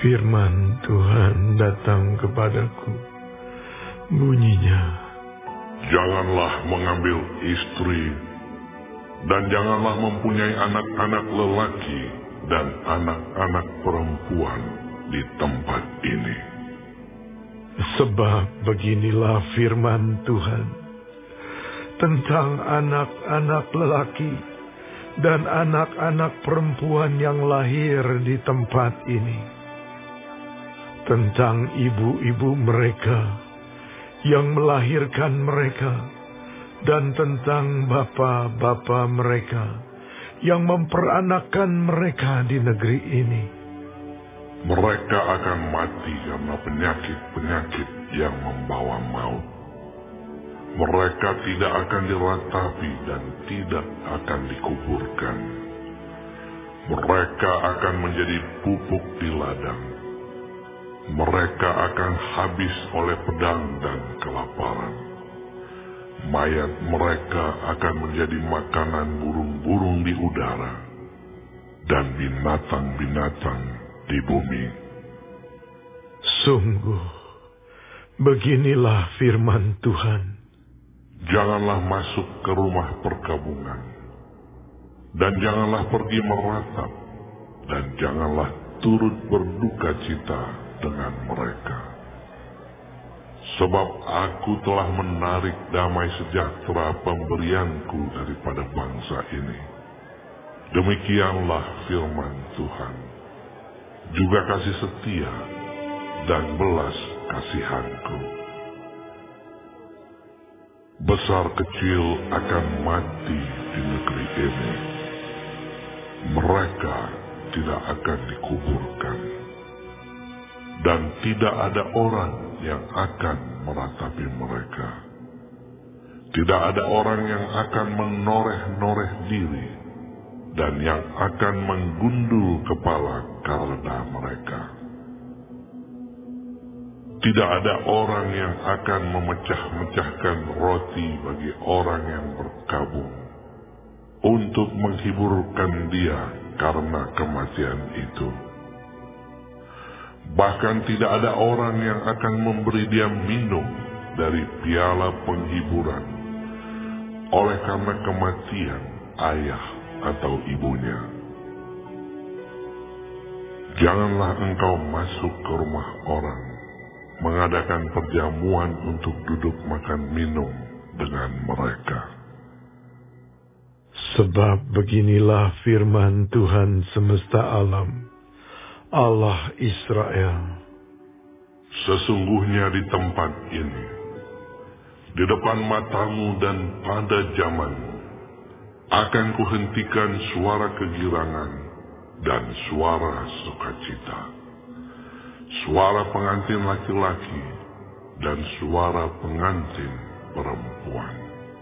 Firman Tuhan datang kepadaku. Bunyinya, janganlah mengambil istri, dan janganlah mempunyai anak-anak lelaki dan anak-anak perempuan di tempat ini. Sebab beginilah firman Tuhan tentang anak-anak lelaki dan anak-anak perempuan yang lahir di tempat ini, tentang ibu-ibu mereka yang melahirkan mereka, dan tentang bapa-bapa mereka yang memperanakkan mereka di negeri ini. Mereka akan mati karena penyakit-penyakit yang membawa maut. Mereka tidak akan diratapi dan tidak akan dikuburkan. Mereka akan menjadi pupuk di ladang. Mereka akan habis oleh pedang dan kelaparan. Mayat mereka akan menjadi makanan burung-burung di udara dan binatang-binatang di bumi. Sungguh, beginilah firman Tuhan. Janganlah masuk ke rumah perkabungan, dan janganlah pergi meratap, dan janganlah turut berduka cita dengan mereka. Sebab aku telah menarik damai sejahtera pemberianku daripada bangsa ini. Demikianlah firman Tuhan, juga kasih setia dan belas kasihanku. Besar kecil akan mati di negeri ini. Mereka tidak akan dikuburkan, dan tidak ada orang yang akan meratapi mereka. Tidak ada orang yang akan menoreh-noreh diri, dan yang akan menggundul kepala karena mereka. Tidak ada orang yang akan memecah-mecahkan roti bagi orang yang berkabung untuk menghiburkan dia karena kematian itu. Bahkan tidak ada orang yang akan memberi dia minum dari piala penghiburan oleh karena kematian ayah atau ibunya. Janganlah engkau masuk ke rumah orang mengadakan perjamuan untuk duduk makan minum dengan mereka. Sebab beginilah firman Tuhan semesta alam, Allah Israel. Sesungguhnya di tempat ini, di depan matamu dan pada zamanmu, akan kuhentikan suara kegirangan dan suara sukacita, suara pengantin laki-laki dan suara pengantin perempuan.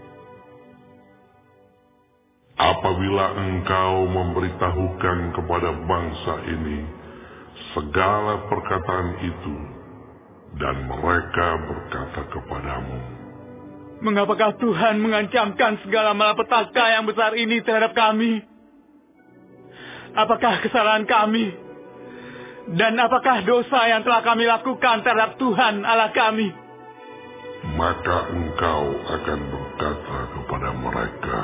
Apabila engkau memberitahukan kepada bangsa ini segala perkataan itu, dan mereka berkata kepadamu, mengapakah Tuhan mengancamkan segala malapetaka yang besar ini terhadap kami? Apakah kesalahan kami? Dan apakah dosa yang telah kami lakukan terhadap Tuhan Allah kami? Maka engkau akan berkata kepada mereka,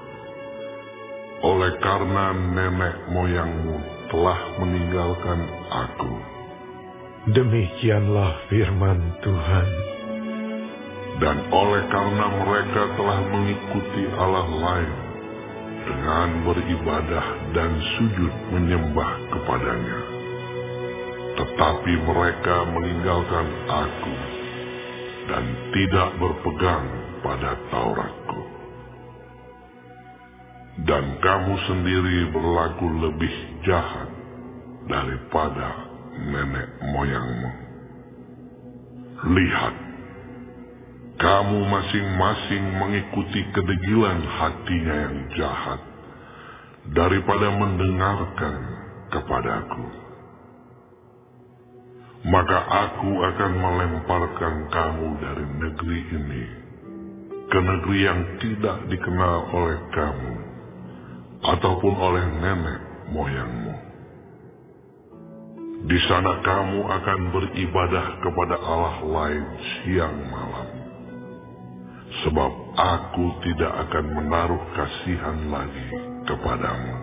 oleh karena nenek moyangmu telah meninggalkan aku. Demikianlah firman Tuhan. Dan oleh karena mereka telah mengikuti Allah lain dengan beribadah dan sujud menyembah kepadanya, tetapi mereka meninggalkan aku dan tidak berpegang pada Tauratku. Dan kamu sendiri berlaku lebih jahat daripada nenek moyangmu. Lihat, kamu masing-masing mengikuti kedegilan hatinya yang jahat daripada mendengarkan kepadaku. Maka aku akan melemparkan kamu dari negeri ini ke negeri yang tidak dikenal oleh kamu ataupun oleh nenek moyangmu. Di sana kamu akan beribadah kepada Allah lain siang malam. Sebab aku tidak akan menaruh kasihan lagi kepadamu.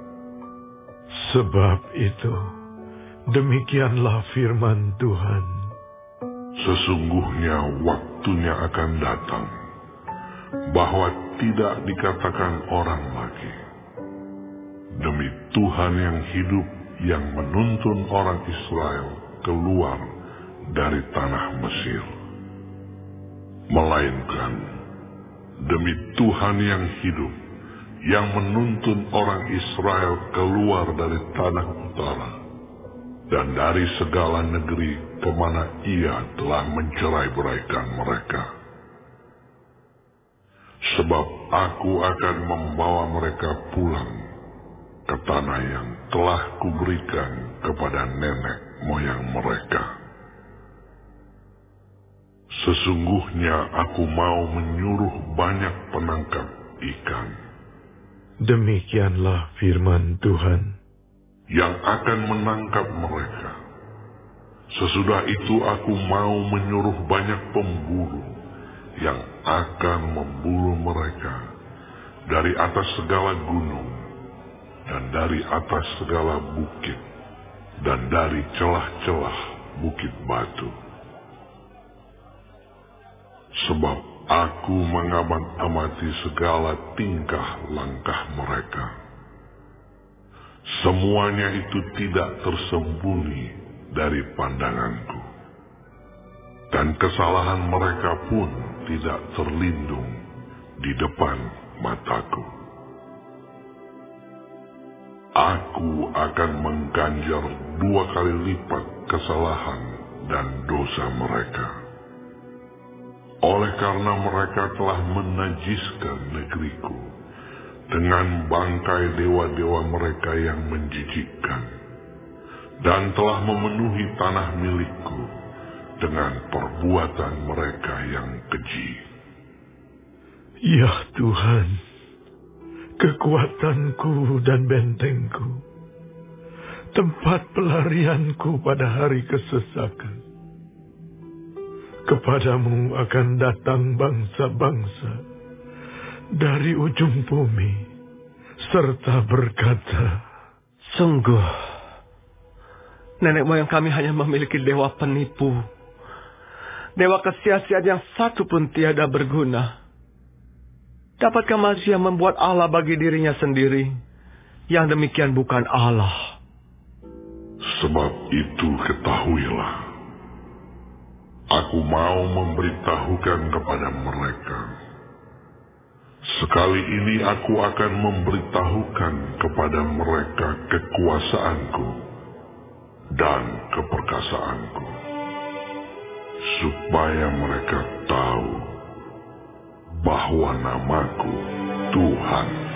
Sebab itu, demikianlah firman Tuhan. Sesungguhnya waktunya akan datang, bahwa tidak dikatakan orang lagi, demi Tuhan yang hidup yang menuntun orang Israel keluar dari tanah Mesir. Melainkan, demi Tuhan yang hidup yang menuntun orang Israel keluar dari tanah utara dan dari segala negeri kemana ia telah mencerai-beraikan mereka. Sebab aku akan membawa mereka pulang ke tanah yang telah kuberikan kepada nenek moyang mereka. Sesungguhnya aku mau menyuruh banyak penangkap ikan. Demikianlah firman Tuhan. Yang akan menangkap mereka. Sesudah itu aku mau menyuruh banyak pemburu yang akan memburu mereka dari atas segala gunung dan dari atas segala bukit dan dari celah-celah bukit batu. Sebab aku mengamati segala tingkah langkah mereka. Semuanya itu tidak tersembunyi dari pandanganku. Dan kesalahan mereka pun tidak terlindung di depan mataku. Aku akan mengganjar 2 kali lipat kesalahan dan dosa mereka. Oleh karena mereka telah menajiskan negeriku dengan bangkai dewa-dewa mereka yang menjijikkan, dan telah memenuhi tanah milikku dengan perbuatan mereka yang keji. Ya Tuhan, kekuatanku dan bentengku, tempat pelarianku pada hari kesesakan. Kepadamu akan datang bangsa-bangsa dari ujung bumi, serta berkata, sungguh, nenek moyang kami hanya memiliki dewa penipu, dewa kesia-siaan yang satu pun tiada berguna. Dapatkah manusia membuat Allah bagi dirinya sendiri? Yang demikian bukan Allah. Sebab itu ketahuilah, aku mau memberitahukan kepada mereka. Sekali ini aku akan memberitahukan kepada mereka kekuasaanku dan keperkasaanku, supaya mereka tahu bahwa namaku Tuhan.